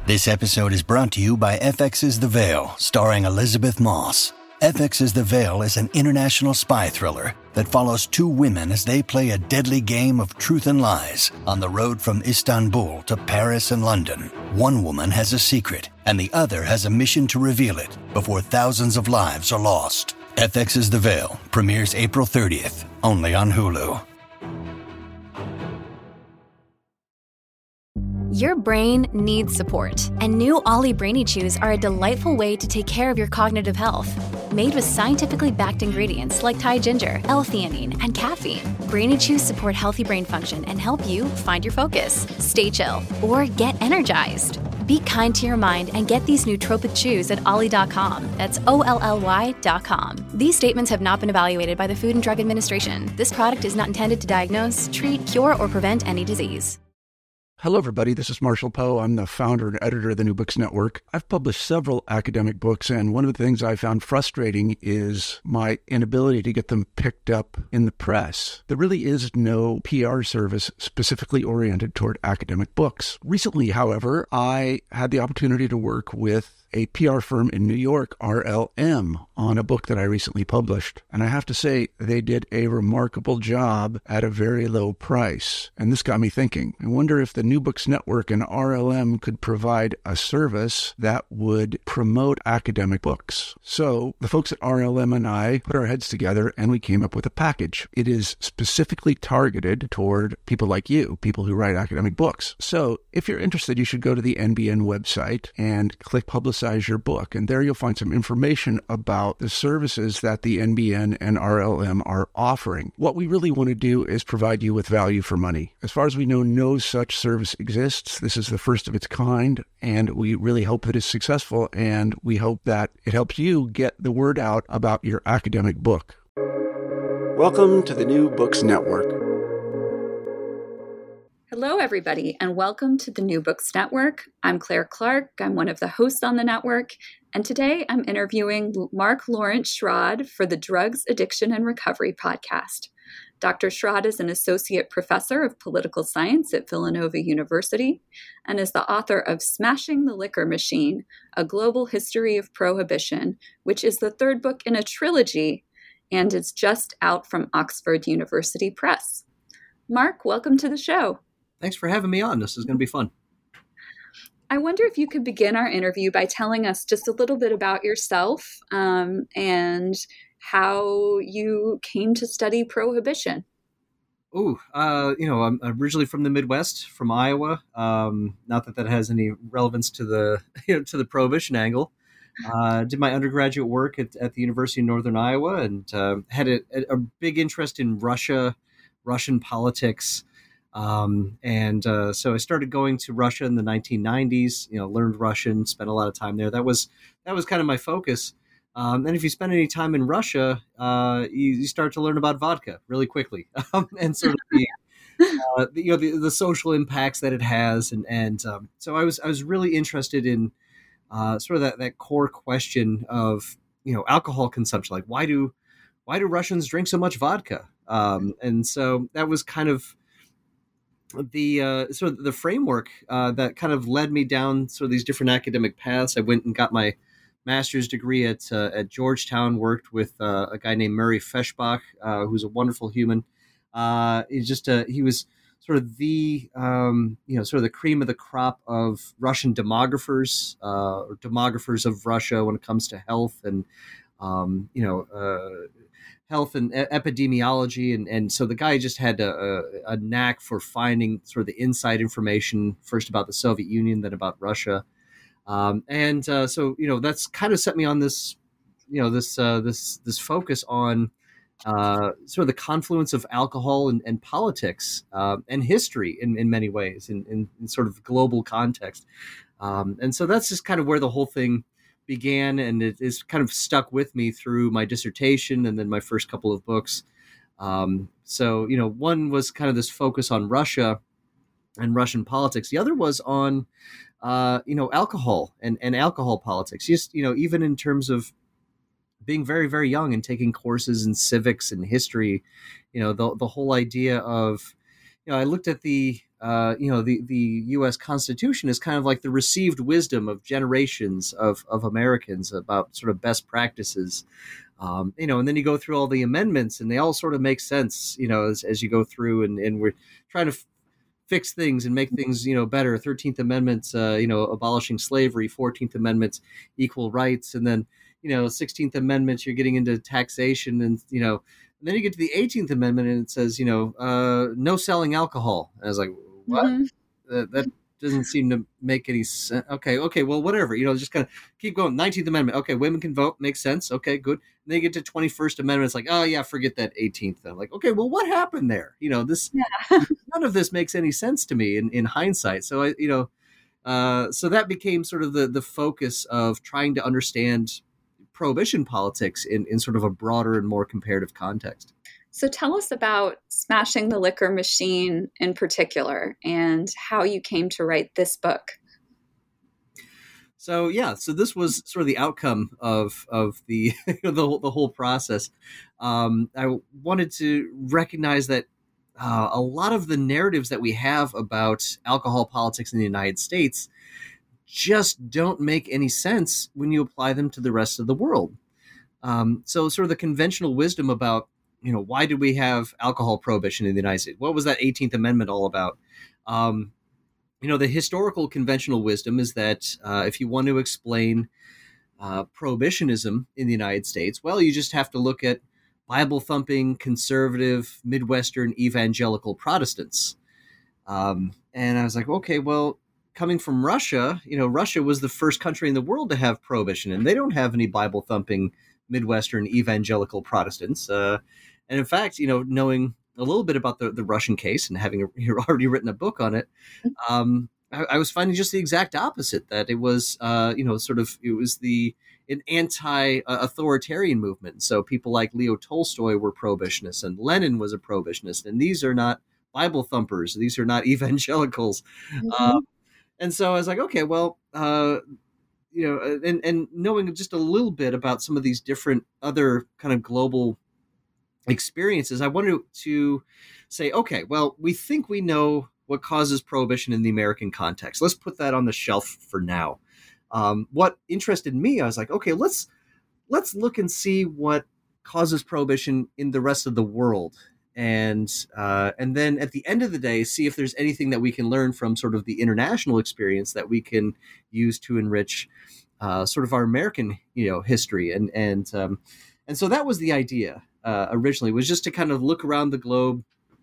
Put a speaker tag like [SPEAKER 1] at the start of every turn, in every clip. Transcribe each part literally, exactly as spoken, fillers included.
[SPEAKER 1] This episode is brought to you by F X's The Veil, starring Elizabeth Moss. F X's The Veil is an international spy thriller that follows two women as they play a deadly game of truth and lies on the road from Istanbul to Paris and London. One woman has a secret, and the other has a mission to reveal it before thousands of lives are lost. F X's The Veil premieres April thirtieth, only on Hulu.
[SPEAKER 2] Your brain needs support, and new Ollie Brainy Chews are a delightful way to take care of your cognitive health. Made with scientifically backed ingredients like Thai ginger, L-theanine, and caffeine, Brainy Chews support healthy brain function and help you find your focus, stay chill, or get energized. Be kind to your mind and get these nootropic chews at ollie dot com. That's O L L Y dot com. These statements have not been evaluated by the Food and Drug Administration. This product is not intended to diagnose, treat, cure, or prevent any disease.
[SPEAKER 3] Hello, everybody. This is Marshall Poe. I'm the founder and editor of the New Books Network. I've published several academic books, and one of the things I found frustrating is my inability to get them picked up in the press. There really is no P R service specifically oriented toward academic books. Recently, however, I had the opportunity to work with a P R firm in New York, R L M, on a book that I recently published. And I have to say, they did a remarkable job at a very low price. And this got me thinking. I wonder if the New Books Network and R L M could provide a service that would promote academic books. So the folks at R L M and I put our heads together and we came up with a package. It is specifically targeted toward people like you, people who write academic books. So if you're interested, you should go to the N B N website and click Publicize your book. And there you'll find some information about the services that the N B N and R L M are offering. What we really want to do is provide you with value for money. As far as we know, no such service exists. This is the first of its kind, and we really hope that it's successful, and we hope that it helps you get the word out about your academic book. Welcome to the New Books Network.
[SPEAKER 4] Hello, everybody, and welcome to the New Books Network. I'm Claire Clark. I'm one of the hosts on the network, and today I'm interviewing Mark Lawrence Schrod for the Drugs, Addiction, and Recovery podcast. Doctor Schrod is an associate professor of political science at Villanova University and is the author of Smashing the Liquor Machine, A Global History of Prohibition, which is the third book in a trilogy and is just out from Oxford University Press. Mark, welcome to the show.
[SPEAKER 5] Thanks for having me on. This is going to be fun.
[SPEAKER 4] I wonder if you could begin our interview by telling us just a little bit about yourself um, and how you came to study prohibition.
[SPEAKER 5] Ooh, uh, you know, I'm originally from the Midwest, from Iowa. Um, not that that has any relevance to the you know to the prohibition angle. Uh, did my undergraduate work at, at the University of Northern Iowa and uh, had a, a big interest in Russia, Russian politics. Um, and, uh, so I started going to Russia in the nineteen nineties, you know, learned Russian, spent a lot of time there. That was, that was kind of my focus. Um, and if you spend any time in Russia, uh, you, you start to learn about vodka really quickly, um, and sort of the, uh, the, you know, the, the social impacts that it has. And, and, um, so I was, I was really interested in, uh, sort of that, that core question of, you know, alcohol consumption. Like, why do, why do Russians drink so much vodka? Um, and so that was kind of, the uh, sort of the framework uh, that kind of led me down sort of these different academic paths. I went and got my master's degree at uh, at Georgetown, worked with uh, a guy named Murray Feshbach, uh, who's a wonderful human. Uh, he's just a, he was sort of the, um, you know, sort of the cream of the crop of Russian demographers, uh, or demographers of Russia when it comes to health and, um, you know, uh, health and e- epidemiology. And, and so the guy just had a, a, a knack for finding sort of the inside information, first about the Soviet Union, then about Russia. Um, and uh, so, you know, that's kind of set me on this, you know, this, uh, this, this focus on uh, sort of the confluence of alcohol and, and politics uh, and history in, in many ways in, in, in sort of global context. Um, and so that's just kind of where the whole thing began, and it is kind of stuck with me through my dissertation and then my first couple of books. Um, so, you know, one was kind of this focus on Russia and Russian politics. The other was on, uh, you know, alcohol and, and alcohol politics. Just, you know, even in terms of being very, very young and taking courses in civics and history, you know, the the whole idea of, you know, I looked at the uh, you know, the, the U S Constitution is kind of like the received wisdom of generations of, of Americans about sort of best practices. Um, you know, and then you go through all the amendments and they all sort of make sense, you know, as, as you go through and, and we're trying to f- fix things and make things, you know, better. thirteenth Amendment, uh, you know, abolishing slavery, fourteenth Amendment, equal rights. And then, you know, sixteenth Amendment, you're getting into taxation and, you know, and then you get to the eighteenth Amendment and it says, you know, uh, no selling alcohol. And I was like, what?
[SPEAKER 4] Mm-hmm.
[SPEAKER 5] That, that doesn't seem to make any sense. Okay, okay, well, whatever. You know, just kind of keep going. nineteenth Amendment. Okay, women can vote. Makes sense. Okay, good. And then you get to twenty-first Amendment. It's like, oh, yeah, forget that eighteenth. I'm like, okay, well, what happened there? You know, this,
[SPEAKER 4] Yeah.
[SPEAKER 5] none of this makes any sense to me in, in hindsight. So, I, you know, uh, so that became sort of the, the focus of trying to understand prohibition politics in, in sort of a broader and more comparative context.
[SPEAKER 4] So tell us about Smashing the Liquor Machine in particular and how you came to write this book.
[SPEAKER 5] So yeah, so this was sort of the outcome of of the the, whole, the whole process. Um, I wanted to recognize that uh, a lot of the narratives that we have about alcohol politics in the United States just don't make any sense when you apply them to the rest of the world. Um, so sort of the conventional wisdom about, you know, why did we have alcohol prohibition in the United States? What was that eighteenth Amendment all about? Um, you know, the historical conventional wisdom is that uh, if you want to explain uh, prohibitionism in the United States, well, you just have to look at Bible-thumping, conservative, Midwestern, evangelical Protestants. Um, and I was like, okay, well, coming from Russia, you know, Russia was the first country in the world to have prohibition, and they don't have any Bible-thumping Midwestern evangelical Protestants. Uh, and in fact, you know, knowing a little bit about the, the Russian case and having already written a book on it, um, I, I was finding just the exact opposite, that it was, uh, you know, sort of, it was the an anti-authoritarian movement. So people like Leo Tolstoy were prohibitionists and Lenin was a prohibitionist. And these are not Bible thumpers. These are not evangelicals. Mm-hmm. Uh, and so I was like, okay, well, uh, you know, and, and knowing just a little bit about some of these different other kind of global experiences, I wanted to say, okay, well, we think we know what causes prohibition in the American context. Let's put that on the shelf for now. Um, what interested me, I was like, okay, let's let's look and see what causes prohibition in the rest of the world. And uh, and then at the end of the day, see if there's anything that we can learn from sort of the international experience that we can use to enrich uh, sort of our American, you know, history. And and um, and so that was the idea uh, originally, was just to kind of look around the globe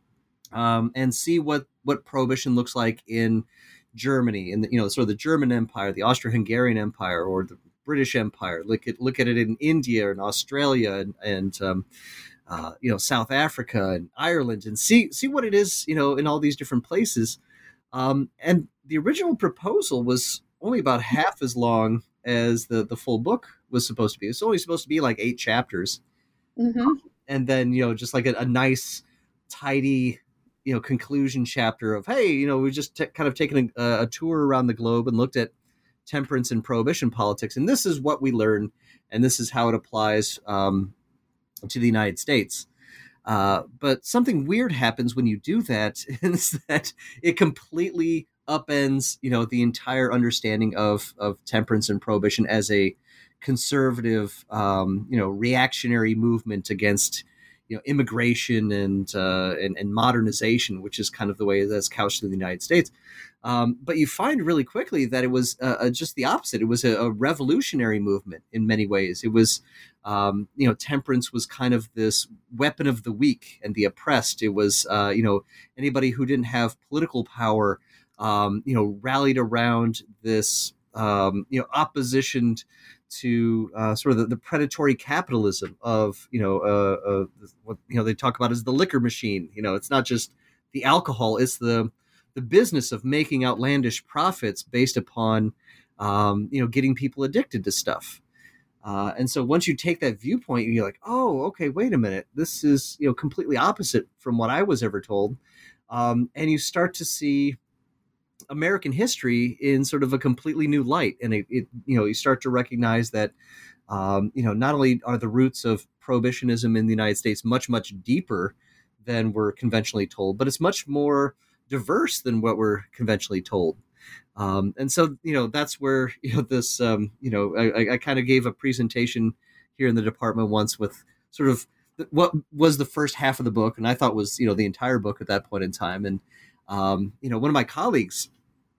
[SPEAKER 5] um, and see what what prohibition looks like in Germany, in the, you know, sort of the German Empire, the Austro-Hungarian Empire, or the British Empire. Look at look at it in India and Australia and and um, Uh, you know, South Africa and Ireland, and see see what it is, you know, in all these different places. Um, and the original proposal was only about half as long as the, the full book was supposed to be. It's only supposed to be like eight chapters.
[SPEAKER 4] Mm-hmm.
[SPEAKER 5] And then, you know, just like a, a nice, tidy, you know, conclusion chapter of, hey, you know, we just t- kind of taken a, a tour around the globe and looked at temperance and prohibition politics. And this is what we learned, and this is how it applies um to the United States. Uh, but something weird happens when you do that, is that it completely upends, you know, the entire understanding of, of temperance and prohibition as a conservative, um, you know, reactionary movement against, you know, immigration and, uh, and, and modernization, which is kind of the way that's couched in the United States. Um, but you find really quickly that it was uh, just the opposite. It was a, a revolutionary movement in many ways. It was, um, you know, temperance was kind of this weapon of the weak and the oppressed. It was, uh, you know, anybody who didn't have political power, um, you know, rallied around this, um, you know, opposition to uh, sort of the, the predatory capitalism of, you know, uh, uh, what, you know, they talk about as the liquor machine. You know, it's not just the alcohol, it's the, the business of making outlandish profits based upon, um, you know, getting people addicted to stuff. Uh, and so once you take that viewpoint, you're like, oh, okay, wait a minute. This is, you know, completely opposite from what I was ever told. Um, and you start to see American history in sort of a completely new light. And it, it you know, you start to recognize that, um, you know, not only are the roots of prohibitionism in the United States much, much deeper than we're conventionally told, but it's much more diverse than what we're conventionally told. Um, and so, you know, that's where, you know, this, um, you know, I, I kind of gave a presentation here in the department once with sort of what was the first half of the book, and I thought was, you know, the entire book at that point in time. And, um, you know, one of my colleagues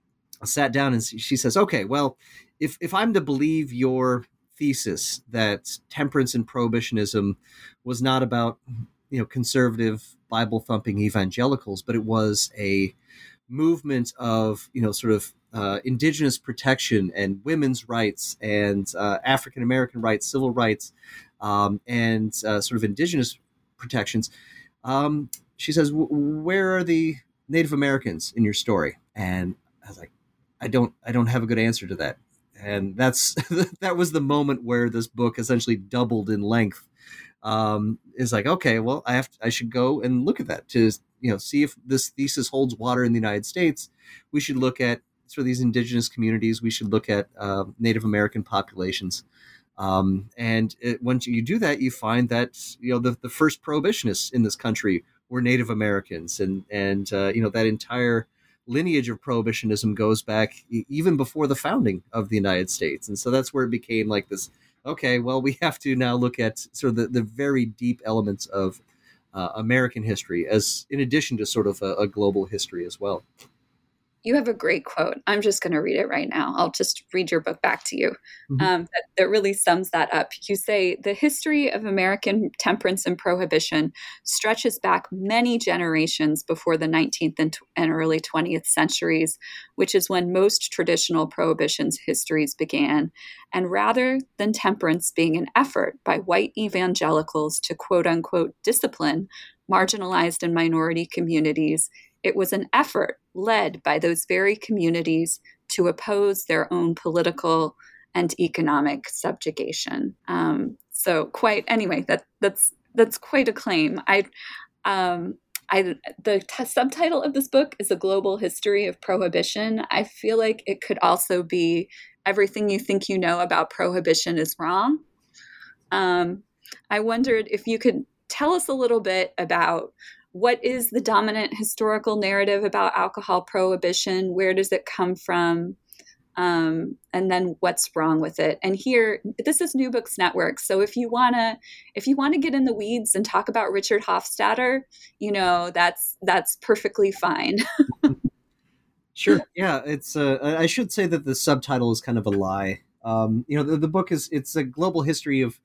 [SPEAKER 5] sat down and she says, okay, well, if, if I'm to believe your thesis that temperance and prohibitionism was not about, you know, conservative Bible thumping evangelicals, but it was a movement of, you know, sort of uh, indigenous protection and women's rights and uh, African American rights, civil rights, um, and uh, sort of indigenous protections. Um, she says, where are the Native Americans in your story? And I was like, I don't, I don't have a good answer to that. And that's, that was the moment where this book essentially doubled in length. Um, is like, okay, well, I have, to, I should go and look at that to, you know, see if this thesis holds water in the United States. We should look at sort of these indigenous communities. We should look at uh, Native American populations. Um, and it, once you do that, you find that, you know, the, the first prohibitionists in this country were Native Americans. And, and uh, you know, that entire lineage of prohibitionism goes back even before the founding of the United States. And so that's where it became like this, okay, well, we have to now look at sort of the, the very deep elements of uh, American history as in addition to sort of a, a global history as well.
[SPEAKER 4] You have a great quote. I'm just going to read it right now. I'll just read your book back to you. Mm-hmm. Um, that, that really sums that up. You say, the history of American temperance and prohibition stretches back many generations before the nineteenth and, t- and early twentieth centuries, which is when most traditional prohibition's histories began. And rather than temperance being an effort by white evangelicals to quote unquote discipline marginalized and minority communities, it was an effort led by those very communities to oppose their own political and economic subjugation. Um, so, quite anyway, that that's that's quite a claim. I, um, I the t- subtitle of this book is A Global History of Prohibition. I feel like it could also be Everything You Think You Know About Prohibition is Wrong. Um, I wondered if you could tell us a little bit about what is the dominant historical narrative about alcohol prohibition? Where does it come from? Um, and then what's wrong with it? And here, this is New Books Network. So if you wanna, if you wanna get in the weeds and talk about Richard Hofstadter, you know, that's that's perfectly fine.
[SPEAKER 5] Sure. Yeah, it's. Uh, I should say that the subtitle is kind of a lie. Um, you know, the, the book is it's a global history of.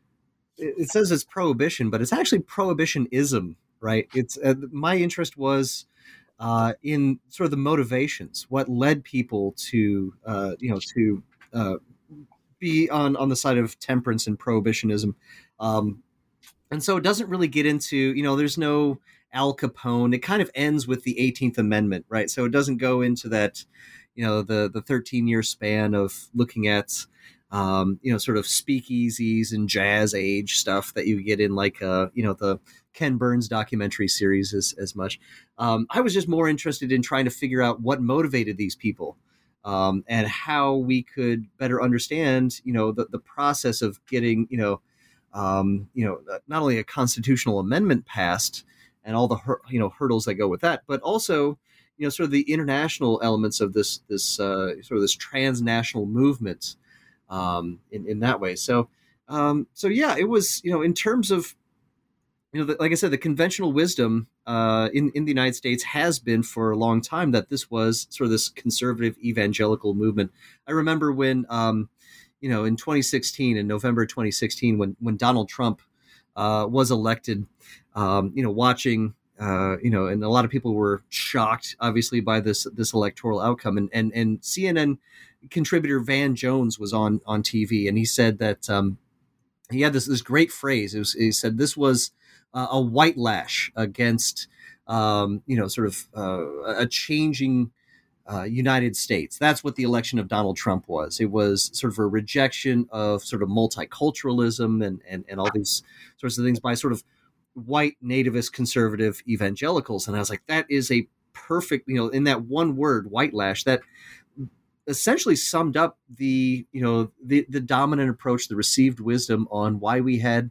[SPEAKER 5] It says it's prohibition, but it's actually prohibitionism. Right. It's uh, my interest was uh, in sort of the motivations, what led people to, uh, you know, to uh, be on, on the side of temperance and prohibitionism. Um, and so it doesn't really get into, you know, there's no Al Capone. It kind of ends with the eighteenth Amendment. Right. So it doesn't go into that, you know, the the thirteen year span of looking at, um, you know, sort of speakeasies and jazz age stuff that you get in like, uh, you know, the Ken Burns documentary series as, as much. Um, I was just more interested in trying to figure out what motivated these people um, and how we could better understand, you know, the, the process of getting, you know, um, you know, not only a constitutional amendment passed and all the, hur- you know, hurdles that go with that, but also, you know, sort of the international elements of this, this uh, sort of this transnational movement um, in, in that way. So, um, so yeah, it was, you know, in terms of, you know, the, like I said, the conventional wisdom uh, in, in the United States has been for a long time that this was sort of this conservative evangelical movement. I remember when, um, you know, in twenty sixteen, in November twenty sixteen, when when Donald Trump uh, was elected, um, you know, watching, uh, you know, and a lot of people were shocked, obviously, by this this electoral outcome. And and and C N N contributor Van Jones was on on T V, and he said that um, he had this this great phrase. It was, he said this was Uh, a white lash against, um, you know, sort of uh, a changing uh, United States. That's what the election of Donald Trump was. It was sort of a rejection of sort of multiculturalism and, and, and all these sorts of things by sort of white nativist conservative evangelicals. And I was like, that is a perfect, you know, in that one word, white lash, that essentially summed up the, you know, the, the dominant approach, the received wisdom on why we had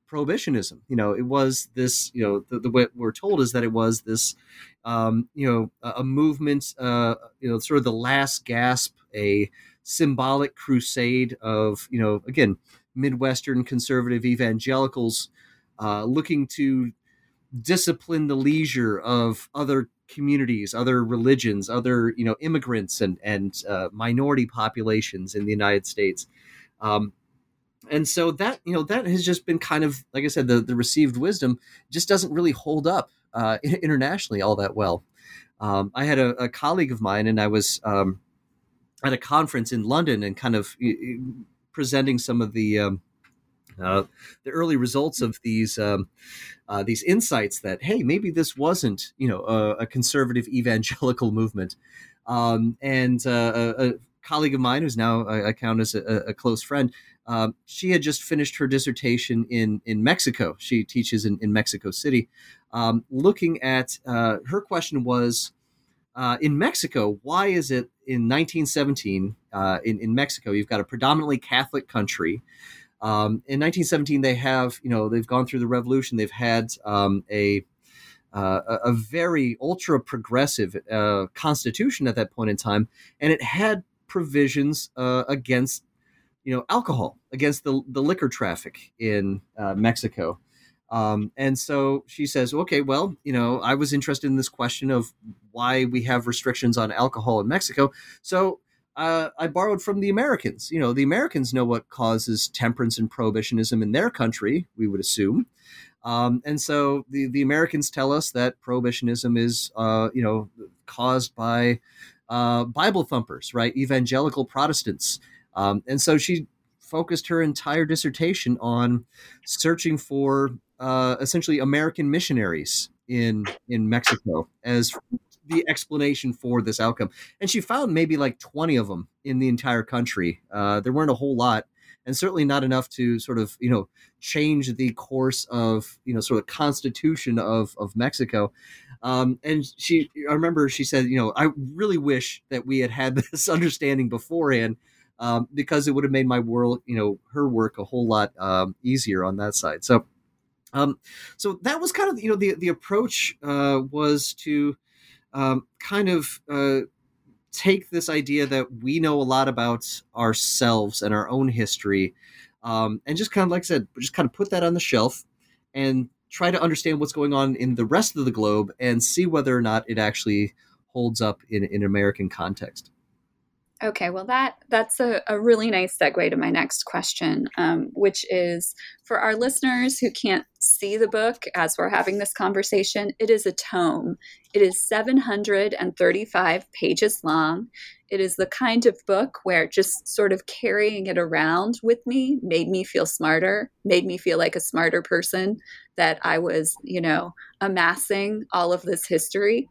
[SPEAKER 5] prohibitionism. You know, it was this, you know, the, the way we're told is that it was this, um, you know, a, a movement, uh, you know, sort of the last gasp, a symbolic crusade of, you know, again, Midwestern conservative evangelicals uh, looking to discipline the leisure of other communities, other religions, other, you know, immigrants and, and uh, minority populations in the United States. Um, And so that, you know, that has just been kind of, like I said, the, the received wisdom just doesn't really hold up uh, internationally all that well. Um, I had a, a colleague of mine, and I was um, at a conference in London and kind of uh, presenting some of the um, uh, the early results of these um, uh, these insights that, hey, maybe this wasn't, you know, a, a conservative evangelical movement. Um, and uh, a, a colleague of mine, who's now I, I count as a, a close friend, Um, she had just finished her dissertation in, in Mexico. She teaches in, in Mexico City. Um, looking at uh, her question was, uh, in Mexico, why is it in nineteen seventeen uh, in, in Mexico, you've got a predominantly Catholic country. Um, in nineteen seventeen, they have, you know, they've gone through the revolution. They've had um, a, uh, a a very ultra progressive uh, constitution at that point in time, and it had provisions uh, against, you know, alcohol, against the the liquor traffic in uh, Mexico. Um, and so she says, okay, well, you know, I was interested in this question of why we have restrictions on alcohol in Mexico. So uh, I borrowed from the Americans. You know, the Americans know what causes temperance and prohibitionism in their country, we would assume. Um, and so the, the Americans tell us that prohibitionism is, uh, you know, caused by uh, Bible thumpers, right? Evangelical Protestants. Um, and so she focused her entire dissertation on searching for uh, essentially American missionaries in in Mexico as the explanation for this outcome. And she found maybe like twenty of them in the entire country. Uh, there weren't a whole lot, and certainly not enough to sort of, you know, change the course of, you know, sort of constitution of, of Mexico. Um, and she, I remember she said, you know, I really wish that we had had this understanding beforehand, um, because it would have made my world, you know, her work a whole lot um, easier on that side. So, um, so that was kind of, you know, the, the approach uh, was to um, kind of uh, take this idea that we know a lot about ourselves and our own history, um, and just kind of, like I said, just kind of put that on the shelf and try to understand what's going on in the rest of the globe and see whether or not it actually holds up in, in American context.
[SPEAKER 4] Okay, well, that that's a, a really nice segue to my next question, um, which is for our listeners who can't see the book as we're having this conversation, it is a tome. It is seven hundred thirty-five pages long. It is the kind of book where just sort of carrying it around with me made me feel smarter, made me feel like a smarter person, that I was, you know, amassing all of this history.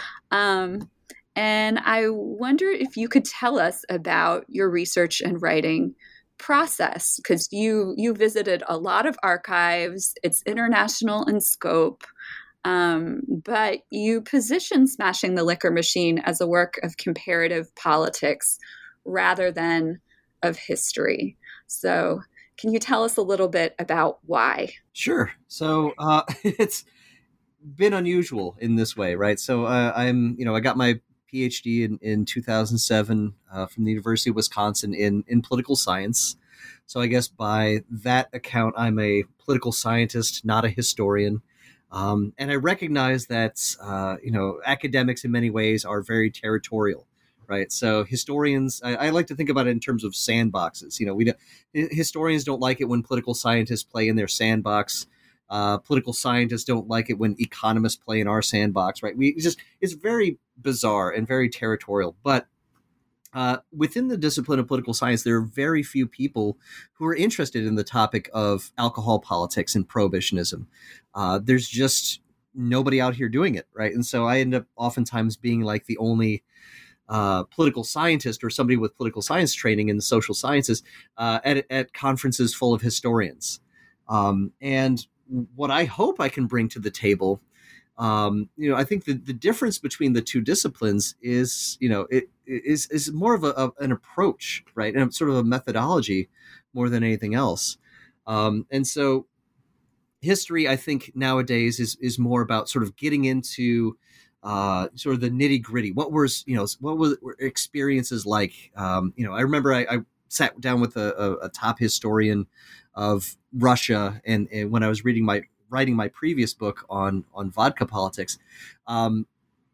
[SPEAKER 4] Um And I wonder if you could tell us about your research and writing process, because you you visited a lot of archives. It's international in scope, um, but you position Smashing the Liquor Machine as a work of comparative politics rather than of history. So can you tell us a little bit about why?
[SPEAKER 5] Sure. So uh, it's been unusual in this way, right? So uh, I'm, you know, I got my PhD in, in two thousand seven uh, from the University of Wisconsin in, in political science. So I guess by that account, I'm a political scientist, not a historian. Um, and I recognize that, uh, you know, academics in many ways are very territorial, right? So historians, I, I like to think about it in terms of sandboxes. You know, we don't, historians don't like it when political scientists play in their sandbox. Uh, political scientists don't like it when economists play in our sandbox, right? We it's just it's very bizarre and very territorial. But uh, within the discipline of political science, there are very few people who are interested in the topic of alcohol politics and prohibitionism. Uh, there's just nobody out here doing it, right? And so I end up oftentimes being like the only uh, political scientist or somebody with political science training in the social sciences uh, at at conferences full of historians, um, and what I hope I can bring to the table, um, you know, I think the, the difference between the two disciplines is, you know, it is is more of a, a an approach, right, and sort of a methodology more than anything else. Um, and so, history, I think nowadays is is more about sort of getting into uh, sort of the nitty gritty. What was you know what was were experiences like? Um, you know, I remember I, I sat down with a, a, a top historian of Russia, and, and when I was reading my writing my previous book on on vodka politics, um,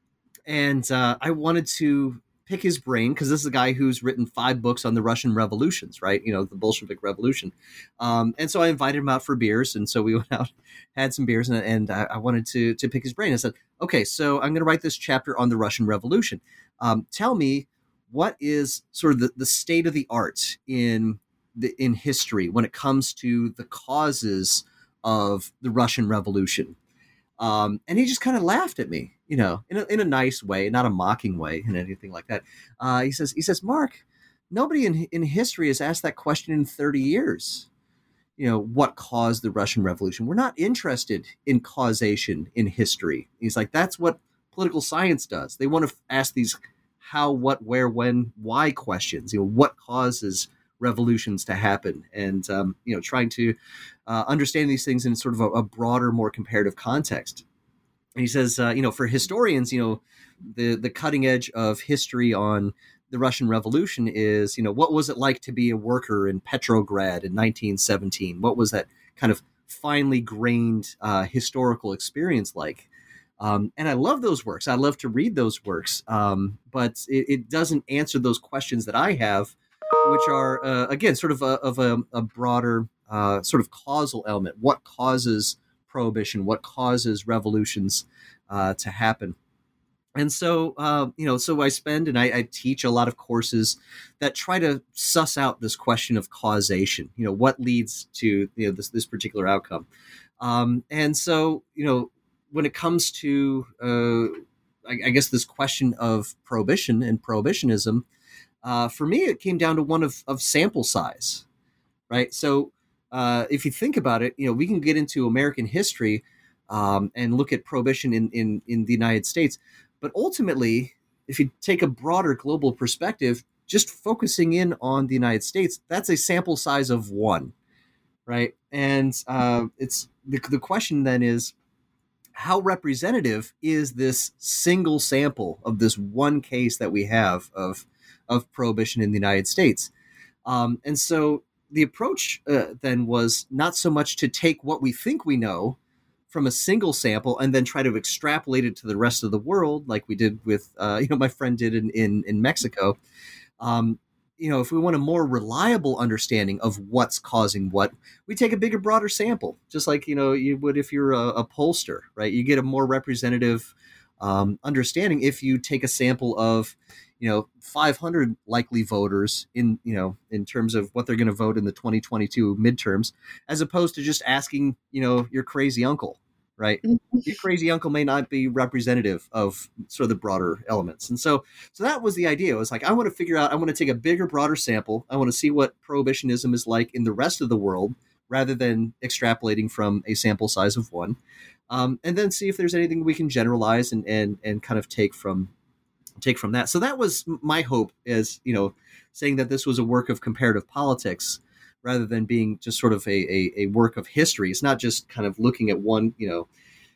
[SPEAKER 5] and uh, I wanted to pick his brain because this is a guy who's written five books on the Russian revolutions, right? You know, the Bolshevik Revolution. Um, and so I invited him out for beers. And so we went out, had some beers, and, and I, I wanted to, to pick his brain. I said, okay, so I'm going to write this chapter on the Russian Revolution. Um, tell me, what is sort of the, the state of the art in the, in history when it comes to the causes of the Russian Revolution? Um, and he just kind of laughed at me, you know, in a, in a nice way, not a mocking way and anything like that. Uh, he says, he says, Mark, nobody in in history has asked that question in thirty years. You know, what caused the Russian Revolution? We're not interested in causation in history. He's like, that's what political science does. They want to ask these how, what, where, when, why questions. You know, what causes revolutions to happen, and um, you know, trying to uh, understand these things in sort of a, a broader, more comparative context. And he says, uh, you know, for historians, you know, the the cutting edge of history on the Russian Revolution is, you know, what was it like to be a worker in Petrograd in nineteen seventeen? What was that kind of finely grained uh, historical experience like? Um, and I love those works. I love to read those works, um, but it, it doesn't answer those questions that I have, which are, uh, again, sort of a, of a, a broader uh, sort of causal element. What causes prohibition? What causes revolutions uh, to happen? And so, uh, you know, so I spend and I, I teach a lot of courses that try to suss out this question of causation. You know, what leads to, you know, this this particular outcome? Um, and so, you know, when it comes to, uh, I, I guess, this question of prohibition and prohibitionism, Uh, for me, it came down to one of, of sample size, right? So uh, if you think about it, you know, we can get into American history um, and look at prohibition in, in, in the United States. But ultimately, if you take a broader global perspective, just focusing in on the United States, that's a sample size of one, right? And uh, it's the, the question then is, how representative is this single sample of this one case that we have of of prohibition in the United States? Um, and so the approach uh, then was not so much to take what we think we know from a single sample and then try to extrapolate it to the rest of the world, like we did with, uh, you know, my friend did in, in, in Mexico. Um, you know, if we want a more reliable understanding of what's causing what, we take a bigger, broader sample, just like, you know, you would if you're a, a pollster, right? You get a more representative um, understanding if you take a sample of, you know, five hundred likely voters in, you know, in terms of what they're going to vote in the twenty twenty-two midterms, as opposed to just asking, you know, your crazy uncle, right? Your crazy uncle may not be representative of sort of the broader elements. And so, so that was the idea. It was like, I want to figure out, I want to take a bigger, broader sample. I want to see what prohibitionism is like in the rest of the world, rather than extrapolating from a sample size of one. Um, and then see if there's anything we can generalize and, and, and kind of take from take from that. So that was my hope, is, you know, saying that this was a work of comparative politics rather than being just sort of a, a, a work of history. It's not just kind of looking at one, you know,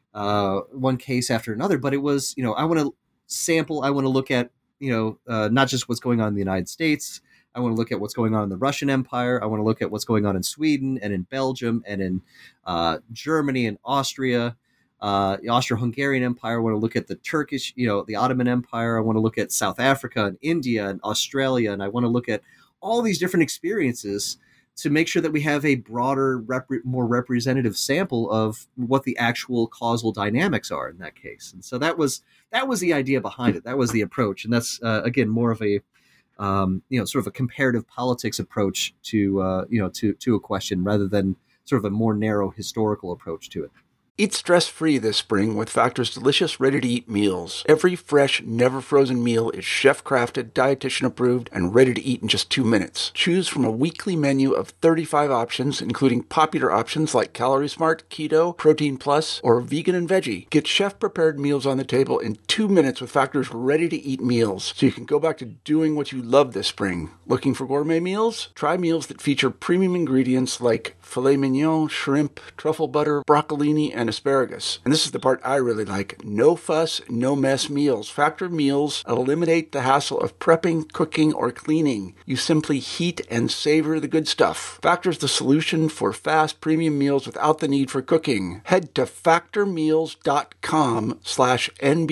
[SPEAKER 5] uh, one case after another, but it was, you know, I want to sample, I want to look at, you know, uh, not just what's going on in the United States. I want to look at what's going on in the Russian Empire. I want to look at what's going on in Sweden and in Belgium and in uh, Germany and Austria. Uh, the Austro-Hungarian Empire. I want to look at the Turkish, you know, the Ottoman Empire. I want to look at South Africa and India and Australia. And I want to look at all these different experiences to make sure that we have a broader, rep- more representative sample of what the actual causal dynamics are in that case. And so that was, that was the idea behind it. That was the approach. And that's, uh, again, more of a, um, you know, sort of a comparative politics approach to, uh, you know, to, to a question rather than sort of a more narrow historical approach to it.
[SPEAKER 3] Eat stress-free this spring with Factor's delicious, ready-to-eat meals. Every fresh, never-frozen meal is chef-crafted, dietitian-approved, and ready to eat in just two minutes. Choose from a weekly menu of thirty-five options, including popular options like Calorie Smart, Keto, Protein Plus, or Vegan and Veggie. Get chef-prepared meals on the table in two minutes with Factor's ready-to-eat meals, so you can go back to doing what you love this spring. Looking for gourmet meals? Try meals that feature premium ingredients like filet mignon, shrimp, truffle butter, broccolini, and asparagus. And this is the part I really like. No fuss, no mess meals. Factor meals eliminate the hassle of prepping, cooking, or cleaning. You simply heat and savor the good stuff. Factor's the solution for fast premium meals without the need for cooking. Head to factormeals.com slash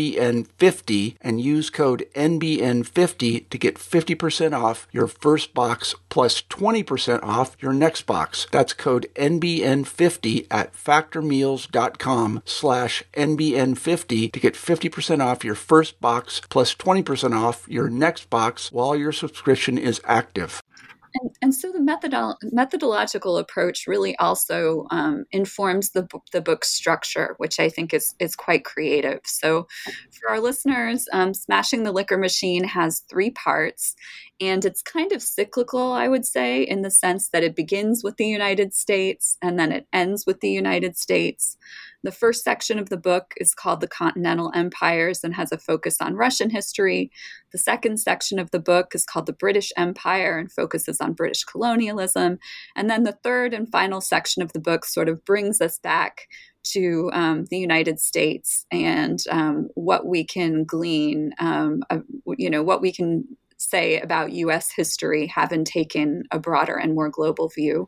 [SPEAKER 3] NBN50 and use code N B N fifty to get fifty percent off your first box plus twenty percent off your next box. That's code N B N fifty at factormeals.com slash N B N fifty to get fifty percent off your first box plus twenty percent off your next box while your subscription is active.
[SPEAKER 4] And, and so the methodol- methodological approach really also um, informs the, b- the book's structure, which I think is, is quite creative. So for our listeners, um, Smashing the Liquor Machine has three parts, and it's kind of cyclical, I would say, in the sense that it begins with the United States and then it ends with the United States. The first section of the book is called The Continental Empires and has a focus on Russian history. The second section of the book is called The British Empire and focuses on British colonialism. And then the third and final section of the book sort of brings us back to um, the United States and um, what we can glean, um, uh, you know, what we can say about U S history, having taken a broader and more global view.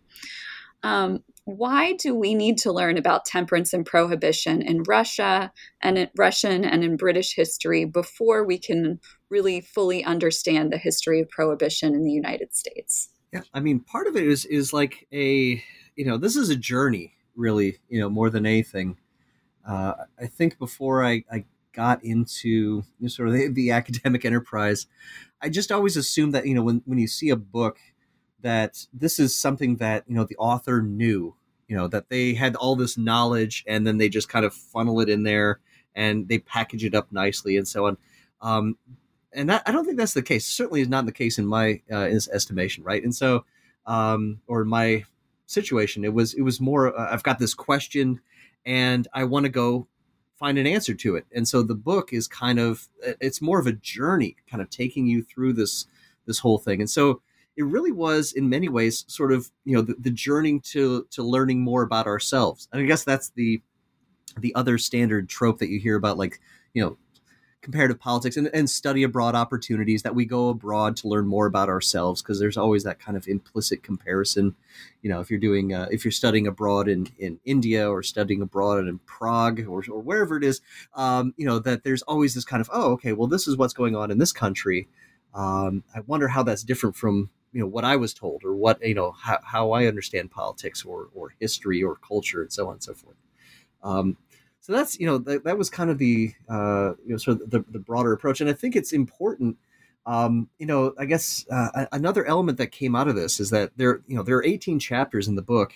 [SPEAKER 4] Um, why do we need to learn about temperance and prohibition in Russia and in Russian and in British history before we can really fully understand the history of prohibition in the United States?
[SPEAKER 5] Yeah, I mean, part of it is is like a, you know, this is a journey, really, you know, more than anything. Uh, I think before I, I got into you know, sort of the, the academic enterprise, I just always assumed that, you know, when, when you see a book, that this is something that, you know, the author knew, you know, that they had all this knowledge and then they just kind of funnel it in there and they package it up nicely and so on. Um, and that, I don't think that's the case. Certainly is not the case in my uh, estimation, right? And so, um, or my situation, it was it was more, uh, I've got this question and I want to go find an answer to it. And so the book is kind of, it's more of a journey, kind of taking you through this this whole thing. And so it really was, in many ways, sort of, you know, the, the journey to to learning more about ourselves. And I guess that's the the other standard trope that you hear about, like, you know, comparative politics and, and study abroad opportunities, that we go abroad to learn more about ourselves, because there's always that kind of implicit comparison. You know, if you're doing, uh, if you're studying abroad in, in India or studying abroad in Prague or, or wherever it is, um, you know, that there's always this kind of, oh, okay, well, this is what's going on in this country. Um, I wonder how that's different from, you know, what I was told, or what, you know, how, how I understand politics or, or history or culture and so on and so forth. Um, so that's, you know, that, that was kind of the, uh, you know, sort of the, the broader approach. And I think it's important, um, you know, I guess uh, another element that came out of this is that there, you know, there are eighteen chapters in the book.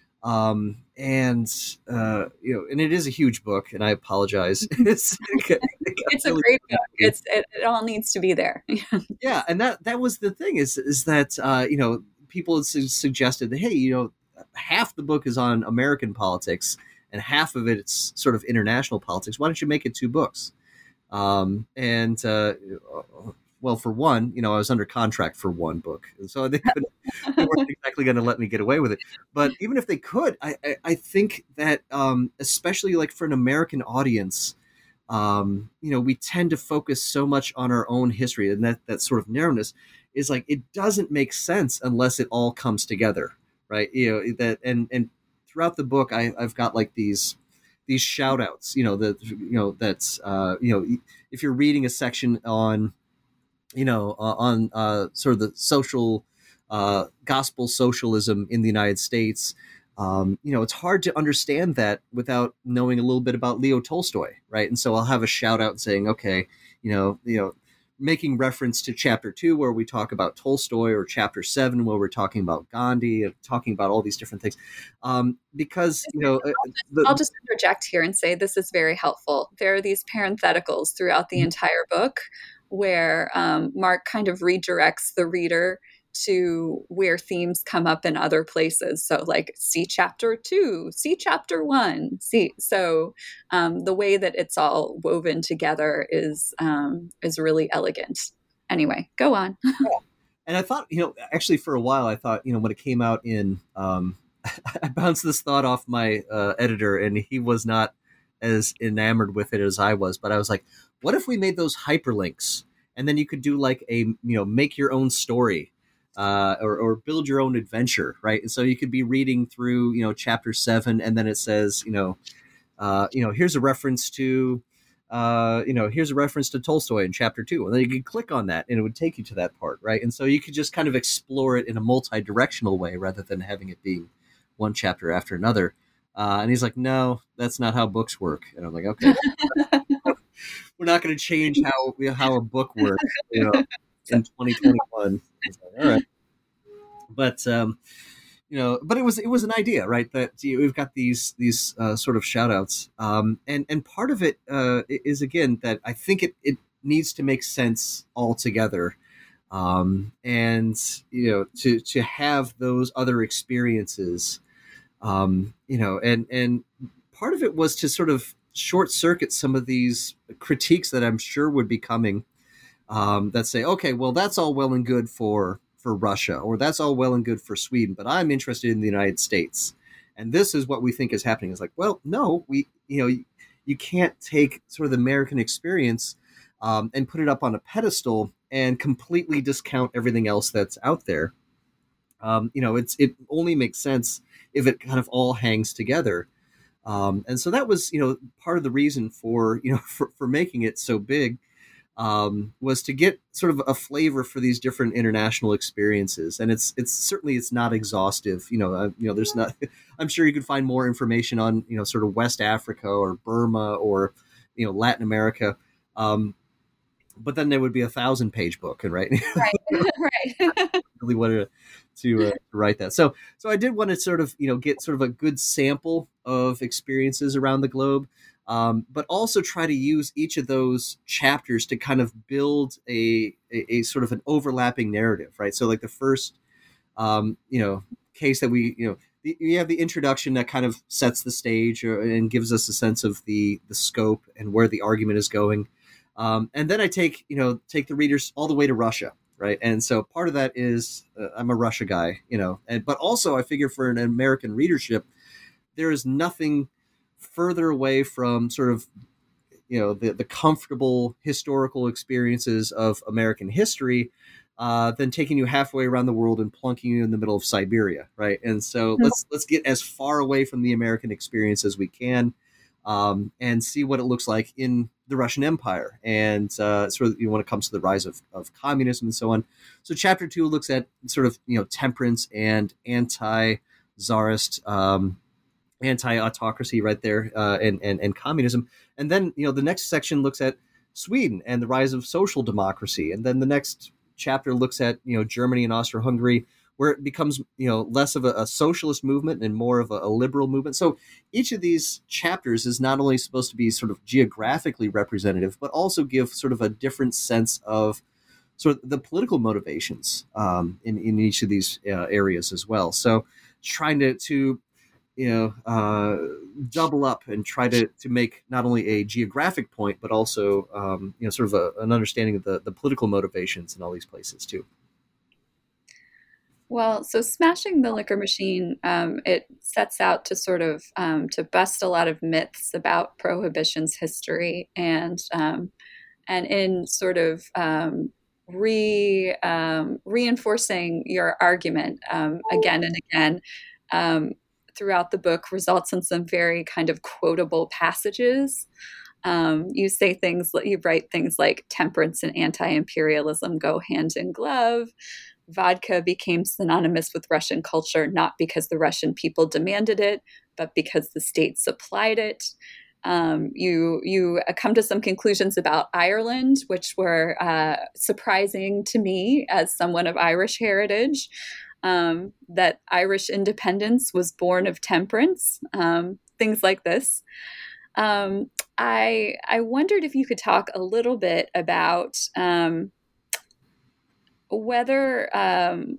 [SPEAKER 5] Um, and, uh, you know, and it is a huge book, and I apologize. it's
[SPEAKER 4] it's a great book. It's, it, it all needs to be there.
[SPEAKER 5] Yeah. And that, that was the thing is, is that, uh, you know, people had su- suggested that, hey, you know, half the book is on American politics and half of it, it's sort of international politics. Why don't you make it two books? Um, and, uh, well, for one, you know, I was under contract for one book, and so they, couldn't, they weren't exactly going to let me get away with it. But even if they could, I, I, I think that, um, especially like for an American audience, um, you know, we tend to focus so much on our own history, and that that sort of narrowness is like, it doesn't make sense unless it all comes together, right? You know, that and and throughout the book, I, I've got like these these shout outs, you know, that you know that's uh, you know, if you're reading a section on, you know, uh, on uh, sort of the social uh, gospel socialism in the United States, um, you know, it's hard to understand that without knowing a little bit about Leo Tolstoy, right? And so I'll have a shout out saying, okay, you know, you know, making reference to chapter two, where we talk about Tolstoy, or chapter seven, where we're talking about Gandhi, and talking about all these different things. Um, because, you know,
[SPEAKER 4] I'll just,
[SPEAKER 5] the,
[SPEAKER 4] I'll just interject here and say this is very helpful. There are these parentheticals throughout the mm-hmm. entire book where um, Mark kind of redirects the reader to where themes come up in other places. So like see chapter two, see chapter one, see. So um, the way that it's all woven together is um, is really elegant. Anyway, go on.
[SPEAKER 5] Yeah. And I thought, you know, actually for a while, I thought, you know, when it came out in, um, I bounced this thought off my uh, editor, and he was not as enamored with it as I was. But I was like, what if we made those hyperlinks, and then you could do like a, you know, make your own story. Uh, or, or build your own adventure, right? And so you could be reading through, you know, chapter seven, and then it says, you know, uh, you know, here's a reference to, uh, you know, here's a reference to Tolstoy in chapter two, and then you could click on that, and it would take you to that part, right? And so you could just kind of explore it in a multi-directional way rather than having it being one chapter after another. Uh, and he's like, no, that's not how books work. And I'm like, okay, we're not going to change how how a book works, you know, in twenty twenty-one. Like, all right. But um, you know, but it was it was an idea, right? That you know, we've got these these uh, sort of shout outs. Um, and and part of it uh, is again that I think it, it needs to make sense altogether. Um, and you know, to to have those other experiences, um, you know, and and part of it was to sort of short circuit some of these critiques that I'm sure would be coming. Um, that say, okay, well, that's all well and good for, for Russia, or that's all well and good for Sweden, but I'm interested in the United States, and this is what we think is happening. It's like, well, no, we, you know, you, you can't take sort of the American experience um, and put it up on a pedestal and completely discount everything else that's out there. Um, you know, it's it only makes sense if it kind of all hangs together. Um, and so that was, you know, part of the reason for, you know, for, for making it so big. Um, was to get sort of a flavor for these different international experiences, and it's it's certainly it's not exhaustive. You know, uh, you know, there's not. I'm sure you could find more information on, you know, sort of West Africa or Burma or, you know, Latin America, um, but then there would be a thousand page book, and right,
[SPEAKER 4] right, right.
[SPEAKER 5] Really wanted to to, uh, to write that. So so I did want to sort of, you know, get sort of a good sample of experiences around the globe. Um, but also try to use each of those chapters to kind of build a, a, a sort of an overlapping narrative, right? So like the first, um, you know, case that we, you know, the, you have the introduction that kind of sets the stage or, and gives us a sense of the, the scope and where the argument is going. Um, and then I take, you know, take the readers all the way to Russia, right? And so part of that is uh, I'm a Russia guy, you know, and, but also I figure for an American readership, there is nothing further away from sort of, you know, the, the comfortable historical experiences of American history uh, than taking you halfway around the world and plunking you in the middle of Siberia, right? And so mm-hmm. let's let's get as far away from the American experience as we can, um, and see what it looks like in the Russian Empire, and uh, sort of, you know, when it comes to the rise of, of communism and so on. So chapter two looks at sort of, you know, temperance and anti-czarist um anti-autocracy right there, uh, and, and, and communism. And then, you know, the next section looks at Sweden and the rise of social democracy. And then the next chapter looks at, you know, Germany and Austro-Hungary, where it becomes, you know, less of a, a socialist movement and more of a, a liberal movement. So each of these chapters is not only supposed to be sort of geographically representative, but also give sort of a different sense of sort of the political motivations um, in, in each of these uh, areas as well. So trying to, to you know, uh, double up and try to, to make not only a geographic point, but also, um, you know, sort of a, an understanding of the, the political motivations in all these places too.
[SPEAKER 4] Well, so Smashing the Liquor Machine, um, it sets out to sort of um, to bust a lot of myths about Prohibition's history, and um, and in sort of um, re um, reinforcing your argument um, again and again. Um, throughout the book results in some very kind of quotable passages. Um, you say things, you write things like temperance and anti-imperialism go hand in glove. Vodka became synonymous with Russian culture, not because the Russian people demanded it, but because the state supplied it. Um, you you come to some conclusions about Ireland, which were uh, surprising to me as someone of Irish heritage. Um, that Irish independence was born of temperance, um, things like this. Um, I I wondered if you could talk a little bit about um, whether um,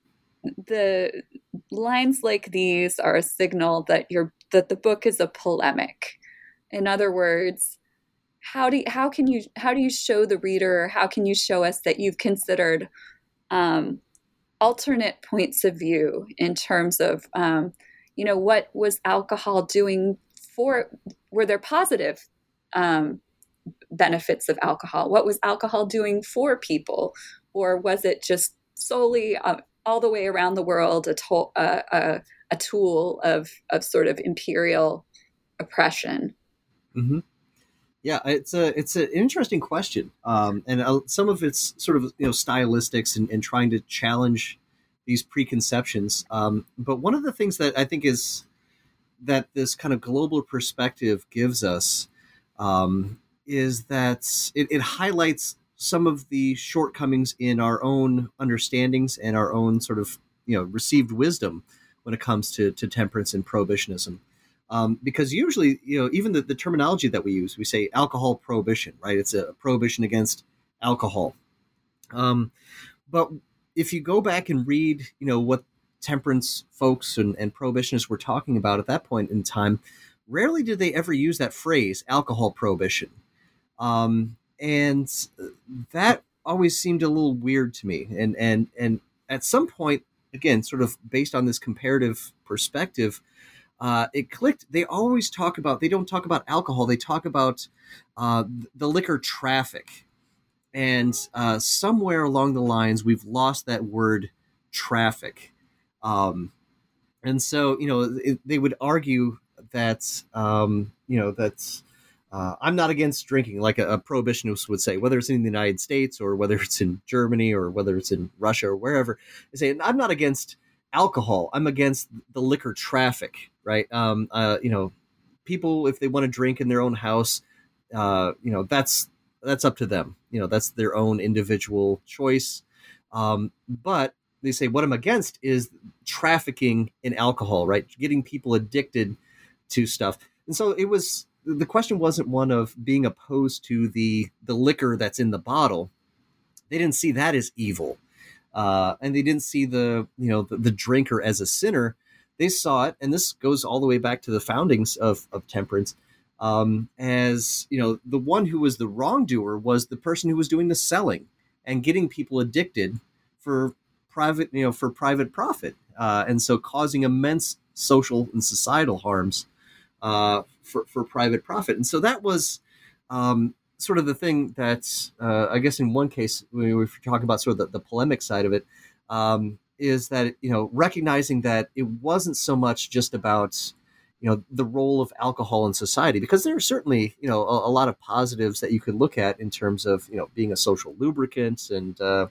[SPEAKER 4] the lines like these are a signal that you're that the book is a polemic. In other words, how do you, how can you how do you show the reader? How can you show us that you've considered um, alternate points of view in terms of um, you know, what was alcohol doing for? Were there positive um, benefits of alcohol? What was alcohol doing for people, or was it just solely uh, all the way around the world a, to- a, a, a tool of of sort of imperial oppression?
[SPEAKER 5] Mm-hmm. Yeah, it's a it's an interesting question, um, and uh, some of it's sort of you know stylistics and, and trying to challenge these preconceptions. Um, but one of the things that I think is that this kind of global perspective gives us um, is that it, it highlights some of the shortcomings in our own understandings and our own sort of you know received wisdom when it comes to to temperance and prohibitionism. Um, because usually, you know, even the, the terminology that we use, we say alcohol prohibition, right? It's a prohibition against alcohol. Um, but if you go back and read, you know, what temperance folks and, and prohibitionists were talking about at that point in time, rarely did they ever use that phrase, alcohol prohibition. Um, and that always seemed a little weird to me. And, and, and at some point, again, sort of based on this comparative perspective, Uh, it clicked. They always talk about, they don't talk about alcohol. They talk about uh, the liquor traffic. And uh, somewhere along the lines, we've lost that word traffic. Um, and so, you know, it, they would argue that, um, you know, that's, uh, I'm not against drinking, like a, a prohibitionist would say, whether it's in the United States or whether it's in Germany or whether it's in Russia or wherever. They say, I'm not against alcohol. I'm against the liquor traffic, right? Um, uh, you know, people, if they want to drink in their own house, uh, you know, that's, that's up to them. You know, that's their own individual choice. Um, but they say what I'm against is trafficking in alcohol, right? Getting people addicted to stuff. And so it was, the question wasn't one of being opposed to the, the liquor that's in the bottle. They didn't see that as evil. Uh, and they didn't see the, you know, the, the drinker as a sinner. They saw it, and this goes all the way back to the foundings of, of temperance, um, as, you know, the one who was the wrongdoer was the person who was doing the selling and getting people addicted for private, you know, for private profit. Uh, and so causing immense social and societal harms uh, for, for private profit. And so that was, um, sort of the thing that's, uh, I guess in one case, when we were talking about sort of the, the polemic side of it, um, is that, you know, recognizing that it wasn't so much just about, you know, the role of alcohol in society, because there are certainly, you know, a, a lot of positives that you could look at in terms of, you know, being a social lubricant and, uh,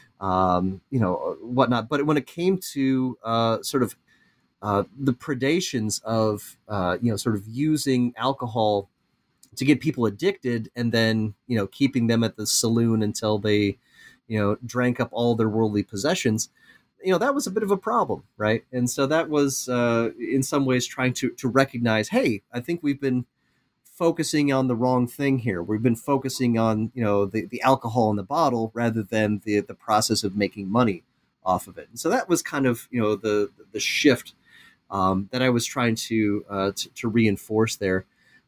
[SPEAKER 5] um, you know, whatnot. But when it came to uh, sort of uh, the predations of, uh, you know, sort of using alcohol to get people addicted and then, you know, keeping them at the saloon until they, you know, drank up all their worldly possessions, you know, that was a bit of a problem, right? And so that was, uh, in some ways, trying to to recognize, hey, I think we've been focusing on the wrong thing here. We've been focusing on, you know, the, the alcohol in the bottle rather than the the process of making money off of it. And so that was kind of, you know, the the shift um, that I was trying to, uh, to to reinforce there.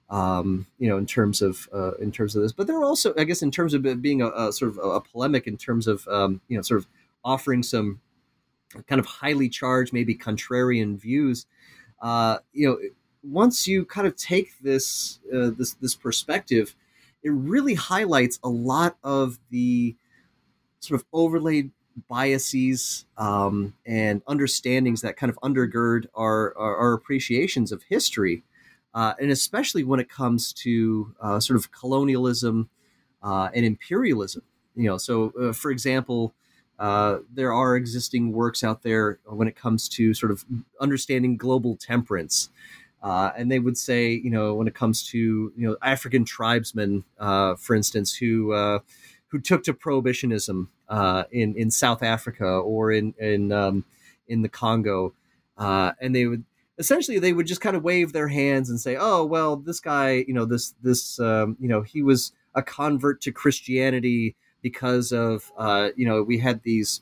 [SPEAKER 5] Um, you know, in terms of uh, in terms of this, but there are also, I guess, in terms of it being a, a sort of a polemic, in terms of um, you know, sort of offering some kind of highly charged, maybe contrarian views. Uh, you know, once you kind of take this uh, this this perspective, it really highlights a lot of the sort of overlaid biases um, and understandings that kind of undergird our our, our appreciations of history. Uh, and especially when it comes to uh, sort of colonialism uh, and imperialism, you know. So, uh, for example, uh, there are existing works out there when it comes to sort of understanding global temperance, Uh, and they would say, you know, when it comes to, you know, African tribesmen, uh, for instance, who uh, who took to prohibitionism uh, in in South Africa or in in um, in the Congo, uh, and they would essentially they would just kind of wave their hands and say, oh well, this guy, you know, this this um, you know, he was a convert to Christianity because of uh, you know, we had these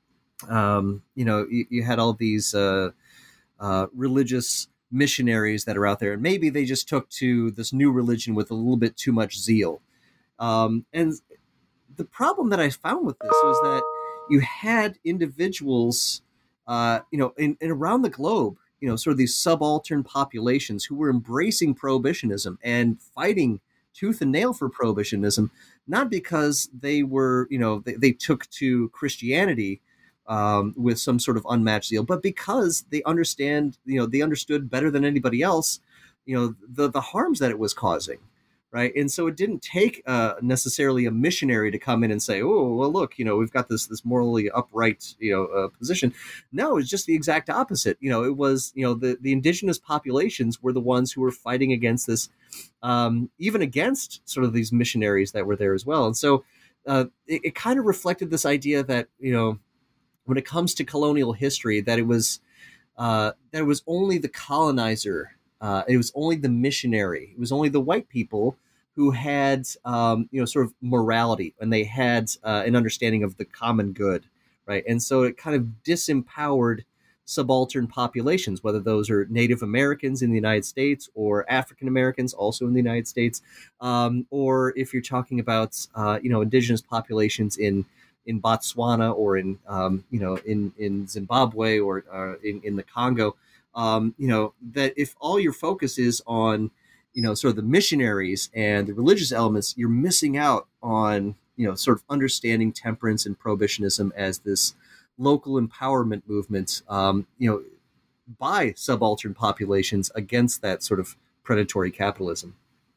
[SPEAKER 5] um, you know you, you had all these uh, uh, religious missionaries that are out there, and maybe they just took to this new religion with a little bit too much zeal. Um, and the problem that I found with this was that you had individuals, uh, you know, in, in around the globe, you know, sort of these subaltern populations who were embracing prohibitionism and fighting tooth and nail for prohibitionism, not because they were, you know, they, they took to Christianity um, with some sort of unmatched zeal, but because they understand, you know, they understood better than anybody else, you know, the the harms that it was causing. Right. And so it didn't take uh, necessarily a missionary to come in and say, oh, well, look, you know, we've got this this morally upright, you know, uh, position. No, it's just the exact opposite. You know, it was, you know, the, the indigenous populations were the ones who were fighting against this, um, even against sort of these missionaries that were there as well. And so uh, it, it kind of reflected this idea that, you know, when it comes to colonial history, that it was uh, that it was only the colonizer. Uh, it was only the missionary. It was only the white people who had, um, you know, sort of morality, and they had uh, an understanding of the common good, right? And so it kind of disempowered subaltern populations, whether those are Native Americans in the United States or African Americans also in the United States, um, or if you're talking about, uh, you know, indigenous populations in in Botswana or in, um, you know, in in Zimbabwe or uh, in in the Congo. Um, you know, that if all your focus is on, you know, sort of the missionaries and the religious elements, you're missing out on, you know, sort of understanding temperance and prohibitionism as this local empowerment movement, um, you know, by subaltern populations against that sort of predatory capitalism.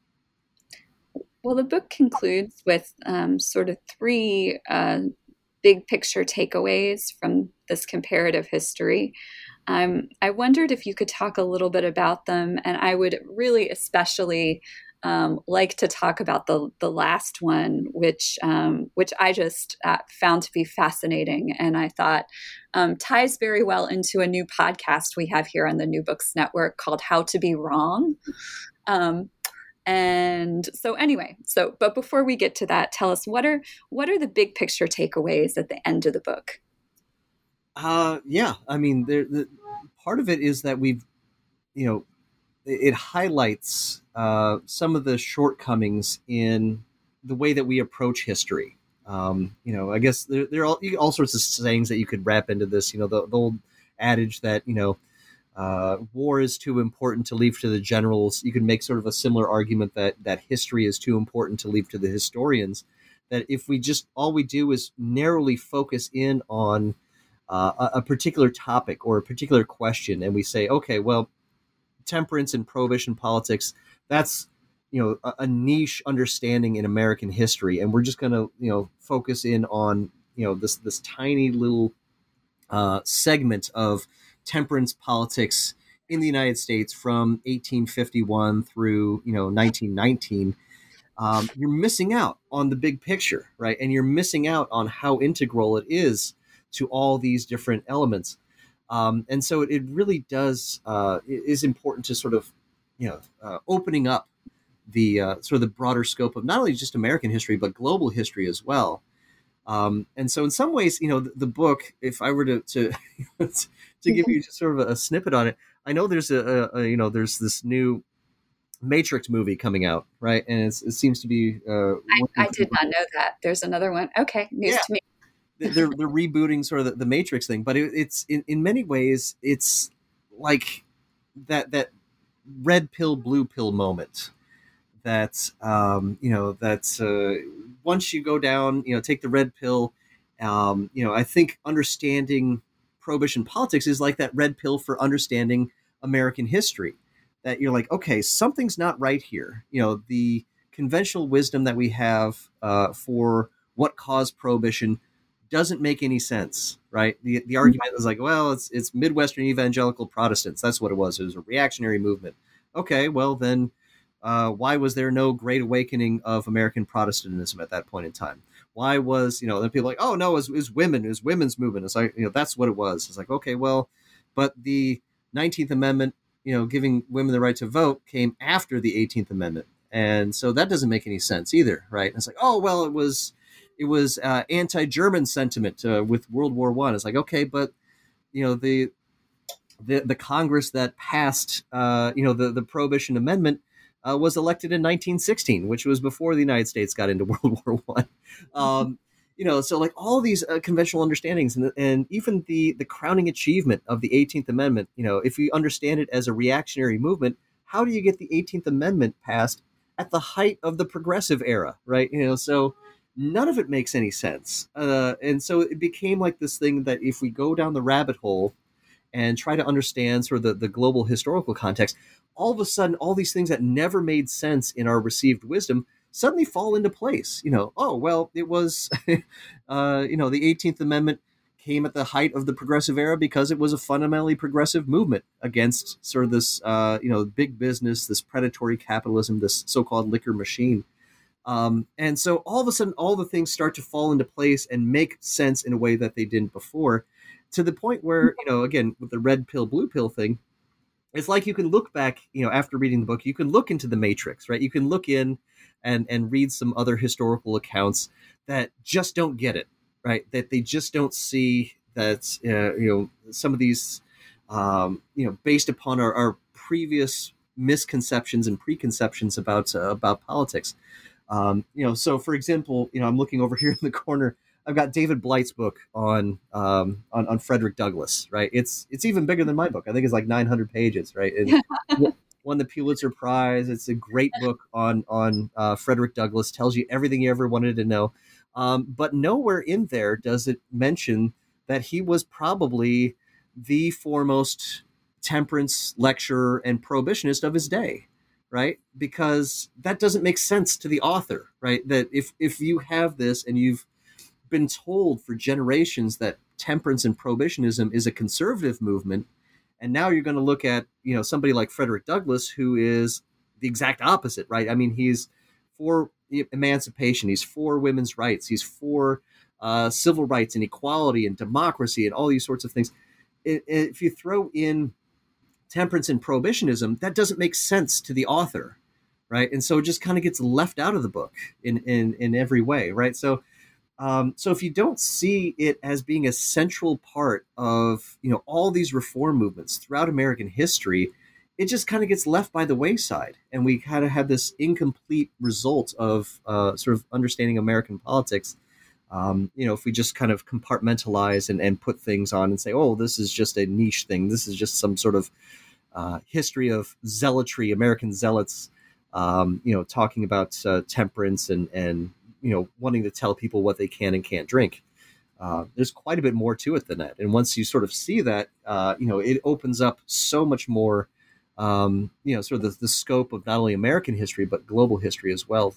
[SPEAKER 4] Well, the book concludes with um, sort of three uh, big picture takeaways from this comparative history. Um, I wondered if you could talk a little bit about them, and I would really especially um, like to talk about the the last one, which um, which I just uh, found to be fascinating, and I thought um, ties very well into a new podcast we have here on the New Books Network called How to Be Wrong. Um, and so anyway, so but before we get to that, tell us what are what are the big picture takeaways at the end of the book?
[SPEAKER 5] Uh, yeah, I mean, there, the, part of it is that we've, you know, it, it highlights uh, some of the shortcomings in the way that we approach history. Um, you know, I guess there, there are all, all sorts of sayings that you could wrap into this. You know, the, the old adage that, you know, uh, war is too important to leave to the generals. You could make sort of a similar argument that that history is too important to leave to the historians. That if we just all we do is narrowly focus in on Uh, a, a particular topic or a particular question, and we say, okay, well, temperance and prohibition politics, that's, you know, a, a niche understanding in American history, and we're just going to, you know, focus in on, you know, this this tiny little uh, segment of temperance politics in the United States from eighteen fifty-one through, you know, nineteen nineteen. Um, you're missing out on the big picture, right? And you're missing out on how integral it is to all these different elements. Um, and so it, it really does, uh, it is important to sort of, you know, uh, opening up the uh, sort of the broader scope of not only just American history, but global history as well. Um, and so in some ways, you know, the, the book, if I were to, to, to give you just sort of a, a snippet on it, I know there's a, a, a, you know, there's this new Matrix movie coming out, right? And it's, it seems to be... Uh,
[SPEAKER 4] I, I did not know that. There's another one. Okay, news
[SPEAKER 5] yeah.
[SPEAKER 4] to me.
[SPEAKER 5] they're they're rebooting sort of the, the Matrix thing, but it, it's in, in many ways it's like that that red pill blue pill moment that um, you know that uh, once you go down, you know, take the red pill, um, you know, I think understanding prohibition politics is like that red pill for understanding American history. That you're like, okay, something's not right here. You know, the conventional wisdom that we have uh, for what caused prohibition doesn't make any sense, right? The the argument is like, well, it's it's Midwestern evangelical Protestants. That's what it was. It was a reactionary movement. okay, well then, uh, why was there no great awakening of American Protestantism at that point in time? Why was, you know, then people are like, oh no, it was, it was women, it was women's movement. It's like, you know, that's what it was. It's like, okay, well, but the nineteenth Amendment, you know, giving women the right to vote came after the eighteenth Amendment. And so that doesn't make any sense either, right? And it's like, oh, well, it was, it was uh, anti-German sentiment uh, with World War One. It's like, okay, but, you know, the, the, the Congress that passed, uh, you know, the, the Prohibition Amendment uh, was elected in nineteen sixteen, which was before the United States got into World War One. Um, you know, so like all these uh, conventional understandings and, and even the, the crowning achievement of the eighteenth Amendment, you know, if you understand it as a reactionary movement, how do you get the eighteenth Amendment passed at the height of the progressive era, right? You know, so none of it makes any sense. Uh, and so it became like this thing that if we go down the rabbit hole and try to understand sort of the, the global historical context, all of a sudden, all these things that never made sense in our received wisdom suddenly fall into place. You know, oh, well, it was, uh, you know, the eighteenth Amendment came at the height of the progressive era because it was a fundamentally progressive movement against sort of this, uh, you know, big business, this predatory capitalism, this so-called liquor machine. Um, and so all of a sudden, all the things start to fall into place and make sense in a way that they didn't before, to the point where, you know, again, with the red pill, blue pill thing, it's like you can look back, you know, after reading the book, you can look into the Matrix, right? You can look in and, and read some other historical accounts that just don't get it, right? That they just don't see that, uh, you know, some of these, um, you know, based upon our, our previous misconceptions and preconceptions about, uh, about politics. Um, you know, so for example, you know, I'm looking over here in the corner, I've got David Blight's book on, um, on, on Frederick Douglass, right? It's, it's even bigger than my book. I think it's like nine hundred pages, right? And won the Pulitzer Prize. It's a great book on, on, uh, Frederick Douglass, tells you everything you ever wanted to know. Um, but nowhere in there does it mention that he was probably the foremost temperance lecturer and prohibitionist of his day, right? Because that doesn't make sense to the author, right? That if, if you have this and you've been told for generations that temperance and prohibitionism is a conservative movement, and now you're going to look at, you know, somebody like Frederick Douglass, who is the exact opposite, right? I mean, he's for emancipation, he's for women's rights, he's for uh, civil rights and equality and democracy and all these sorts of things. If you throw in temperance and prohibitionism, that doesn't make sense to the author, right? And so it just kind of gets left out of the book in in in every way, right? So um, so if you don't see it as being a central part of, you know, all these reform movements throughout American history, it just kind of gets left by the wayside, and we kind of have this incomplete result of uh, sort of understanding American politics. Um, you know, if we just kind of compartmentalize and, and put things on and say, oh, this is just a niche thing, this is just some sort of uh, history of zealotry, American zealots, um, you know, talking about uh, temperance and, and, you know, wanting to tell people what they can and can't drink. Uh, there's quite a bit more to it than that. And once you sort of see that, uh, you know, it opens up so much more, um, you know, sort of the, the scope of not only American history, but global history as well.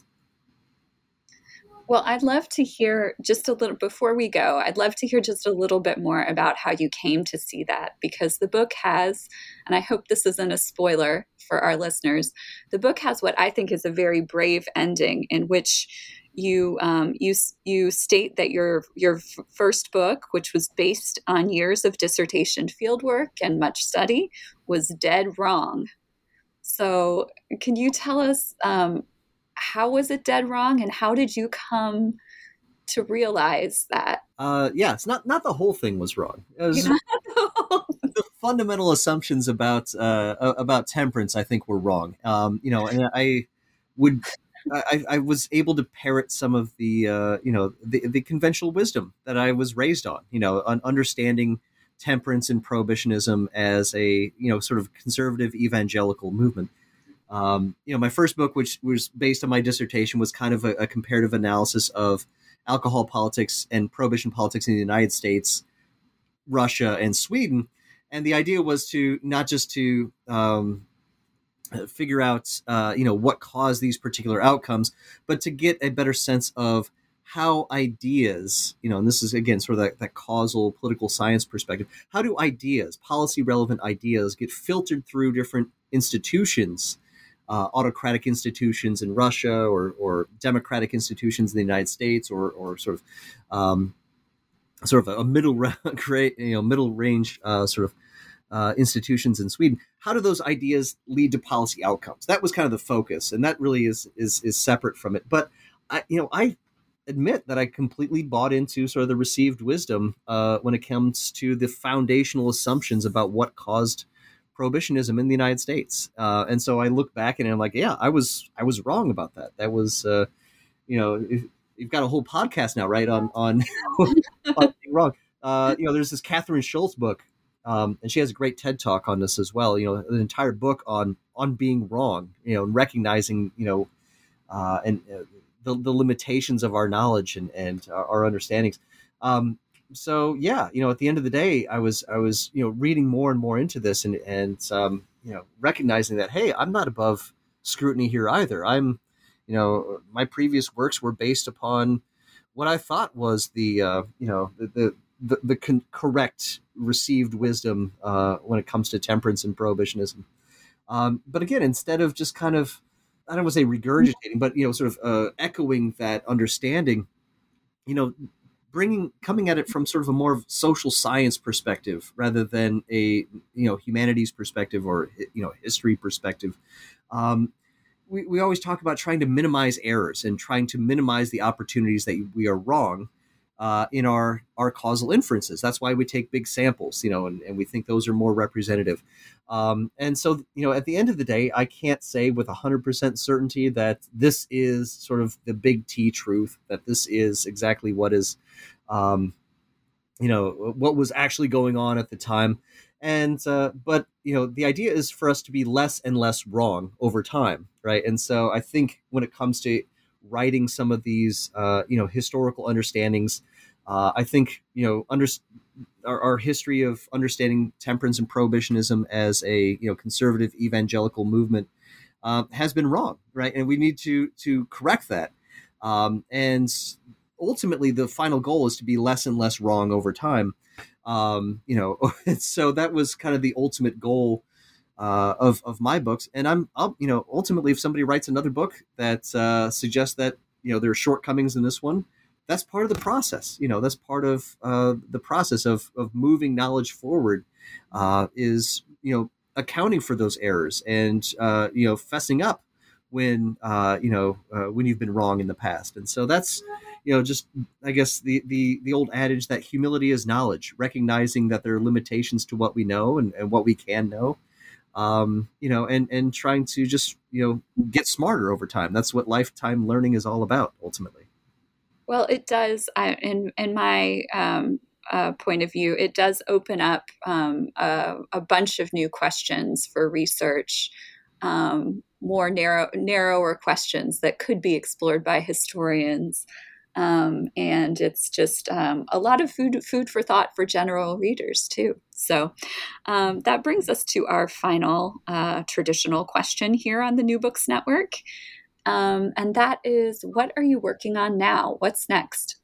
[SPEAKER 4] Well, I'd love to hear just a little, before we go, I'd love to hear just a little bit more about how you came to see that, because the book has, and I hope this isn't a spoiler for our listeners, the book has what I think is a very brave ending, in which you um, you you state that your your f- first book, which was based on years of dissertation fieldwork and much study, was dead wrong. So can you tell us, um, how was it dead wrong, and how did you come to realize that?
[SPEAKER 5] Uh, yeah, it's not not the whole thing was wrong. It was, the fundamental assumptions about uh, about temperance, I think, were wrong. Um, you know, and I would I, I was able to parrot some of the uh, you know the, the conventional wisdom that I was raised on. You know, on understanding temperance and prohibitionism as a, you know, sort of conservative evangelical movement. Um, you know, my first book, which was based on my dissertation, was kind of a, a comparative analysis of alcohol politics and prohibition politics in the United States, Russia, and Sweden. And the idea was to not just to um, figure out, uh, you know, what caused these particular outcomes, but to get a better sense of how ideas, you know, and this is, again, sort of that, that causal political science perspective, how do ideas, policy relevant ideas, get filtered through different institutions, uh, autocratic institutions in Russia, or or democratic institutions in the United States, or or sort of um, sort of a middle great you know middle range uh, sort of uh, institutions in Sweden. How do those ideas lead to policy outcomes? That was kind of the focus, and that really is is is separate from it. But I you know I. admit that I completely bought into sort of the received wisdom uh, when it comes to the foundational assumptions about what caused prohibitionism in the United States. Uh, and so I look back and I'm like, yeah, I was I was wrong about that. That was, uh, you know, if, you've got a whole podcast now, right, on on, on being wrong. Uh, you know, there's this Catherine Schultz book, um, and she has a great TED Talk on this as well. You know, an entire book on on being wrong. You know, and recognizing, you know, uh, and uh, The, the limitations of our knowledge and, and our, our understandings. Um, so yeah, you know, at the end of the day, I was I was you know reading more and more into this, and and um, you know recognizing that, hey, I'm not above scrutiny here either. I'm, you know, my previous works were based upon what I thought was the uh, you know the the the, the con- correct received wisdom uh, when it comes to temperance and prohibitionism. Um, but again, instead of just kind of, I don't want to say regurgitating, but, you know, sort of uh, echoing that understanding, you know, bringing, coming at it from sort of a more social science perspective rather than a, you know, humanities perspective or, you know, history perspective. Um, we, we always talk about trying to minimize errors and trying to minimize the opportunities that we are wrong uh, in our, our causal inferences. That's why we take big samples, you know, and, and we think those are more representative. Um, and so, you know, at the end of the day, I can't say with one hundred percent certainty that this is sort of the big T truth, that this is exactly what is, um, you know, what was actually going on at the time. And, uh, but, you know, the idea is for us to be less and less wrong over time, right? And so I think when it comes to writing some of these, uh, you know, historical understandings, uh, I think, you know, under, our, our history of understanding temperance and prohibitionism as a, you know, conservative evangelical movement uh, has been wrong, right? And we need to to correct that. Um, and ultimately, the final goal is to be less and less wrong over time. Um, you know, so that was kind of the ultimate goal uh, of of my books. And I'm, I'll, you know, ultimately, if somebody writes another book that uh, suggests that, you know, there are shortcomings in this one, that's part of the process. You know, that's part of uh, the process of of moving knowledge forward. Uh, is, you know, accounting for those errors and uh, you know, fessing up when uh, you know uh, when you've been wrong in the past. And so that's, you know, just, I guess, the the the old adage that humility is knowledge, recognizing that there are limitations to what we know and, and what we can know. Um, you know, and and trying to just, you know, get smarter over time. That's what lifetime learning is all about, ultimately.
[SPEAKER 4] Well, it does, I, in in my um, uh, point of view, it does open up um, a, a bunch of new questions for research, um, more narrow, narrower questions that could be explored by historians. Um, and it's just um, a lot of food food for thought for general readers, too. So um, that brings us to our final uh, traditional question here on the New Books Network. Um, and that is, what are you working on now? What's next?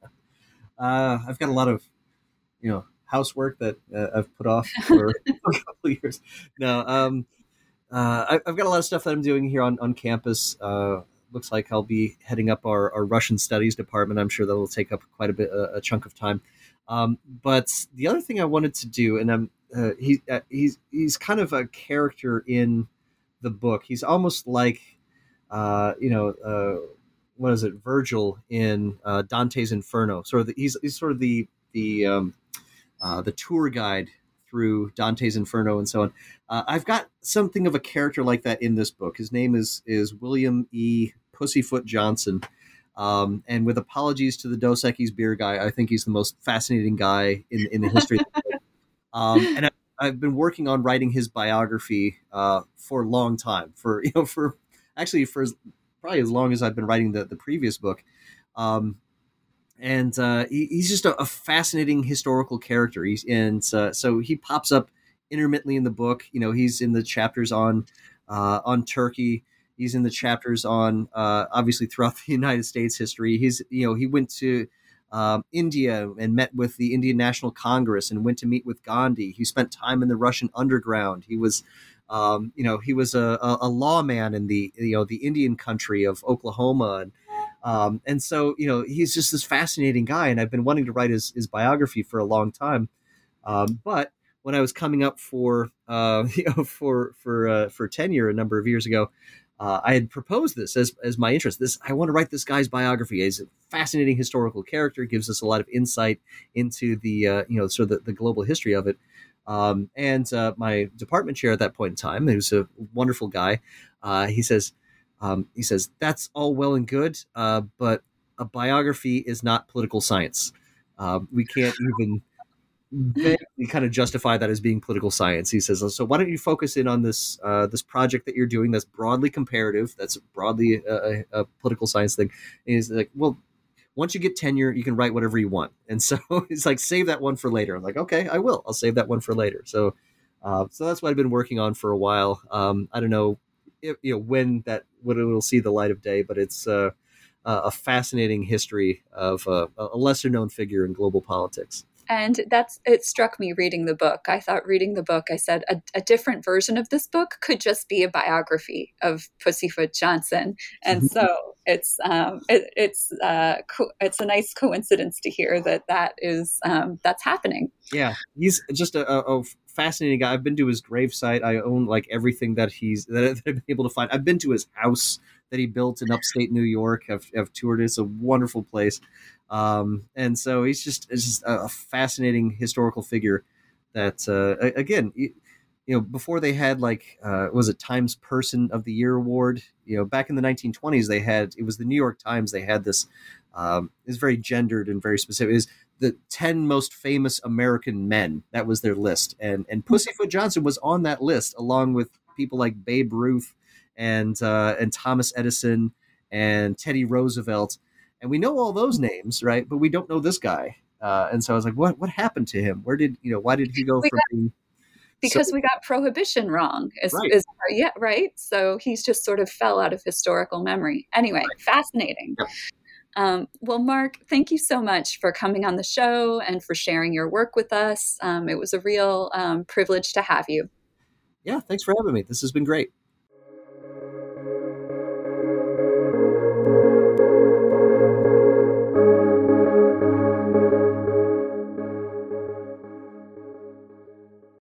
[SPEAKER 5] Uh, I've got a lot of, you know, housework that uh, I've put off for a couple of years. No, um, uh, I, I've got a lot of stuff that I'm doing here on, on campus. Uh, looks like I'll be heading up our, our Russian studies department. I'm sure that will take up quite a bit, a, a chunk of time. Um, but the other thing I wanted to do, and I'm, uh, he, uh, he's, he's kind of a character in the book. He's almost like, Uh, you know, uh, what is it, Virgil in uh, Dante's Inferno. Sort of, the, he's he's sort of the the um, uh, the tour guide through Dante's Inferno and so on. Uh, I've got something of a character like that in this book. His name is is William E. Pussyfoot Johnson, um, and with apologies to the Dos Equis beer guy, I think he's the most fascinating guy in in the history of the book. Um, and I, I've been working on writing his biography uh, for a long time. For you know for Actually, for as, probably as long as I've been writing the, the previous book. Um, and uh, he, he's just a, a fascinating historical character. He's, and uh, so he pops up intermittently in the book. You know, he's in the chapters on uh, on Turkey. He's in the chapters on, uh, obviously, throughout the United States history. He's, you know, he went to um, India and met with the Indian National Congress and went to meet with Gandhi. He spent time in the Russian underground. He was Um, you know, he was a, a, a lawman in the you know the Indian country of Oklahoma, and um, and so you know he's just this fascinating guy, and I've been wanting to write his his biography for a long time. Um, but when I was coming up for uh, you know for for uh, for tenure a number of years ago, uh, I had proposed this as as my interest. This I want to write this guy's biography. He's a fascinating historical character, gives us a lot of insight into the uh, you know sort of the, the global history of it. Um, and uh, my department chair at that point in time, he was a wonderful guy. Uh, he says um, he says that's all well and good, uh, but a biography is not political science. Uh, we can't even vaguely kind of justify that as being political science. He says, so why don't you focus in on this uh, this project that you're doing that's broadly comparative, that's broadly a, a, a political science thing. And he's like, well, once you get tenure, you can write whatever you want. And so he's like, save that one for later. I'm like, okay, I will. I'll save that one for later. So uh, so that's what I've been working on for a while. Um, I don't know, if, you know when that when it will see the light of day, but it's uh, a fascinating history of uh, a lesser known figure in global politics.
[SPEAKER 4] And that's, it struck me reading the book. I thought reading the book, I said a, a different version of this book could just be a biography of Pussyfoot Johnson. And so it's, um, it, it's, uh, co- it's a nice coincidence to hear that that is, um, that's happening.
[SPEAKER 5] Yeah. He's just a, a, a fascinating guy. I've been to his gravesite. I own like everything that he's, that I've been able to find. I've been to his house that he built in upstate New York. I've, I've toured it. It's a wonderful place. Um, and so he's just, it's just a fascinating historical figure that, uh, again, you, you know, before they had like, uh, was it Times Person of the Year award, you know, back in the nineteen twenties, they had, it was the New York Times. They had this, um, it's very gendered and very specific. It is the ten most famous American men. That was their list. And, and Pussyfoot Johnson was on that list along with people like Babe Ruth and, uh, and Thomas Edison and Teddy Roosevelt. And we know all those names, right? But we don't know this guy. Uh, and so I was like, what what happened to him? Where did, you know, why did he go
[SPEAKER 4] we
[SPEAKER 5] from
[SPEAKER 4] got,
[SPEAKER 5] being...
[SPEAKER 4] Because
[SPEAKER 5] so,
[SPEAKER 4] we got prohibition wrong. Is,
[SPEAKER 5] right.
[SPEAKER 4] is, yeah, right? So he's just sort of fell out of historical memory. Anyway, right. Fascinating. Yep. Um, well, Mark, thank you so much for coming on the show and for sharing your work with us. Um, it was a real um, privilege to have you.
[SPEAKER 5] Yeah, thanks for having me. This has been great.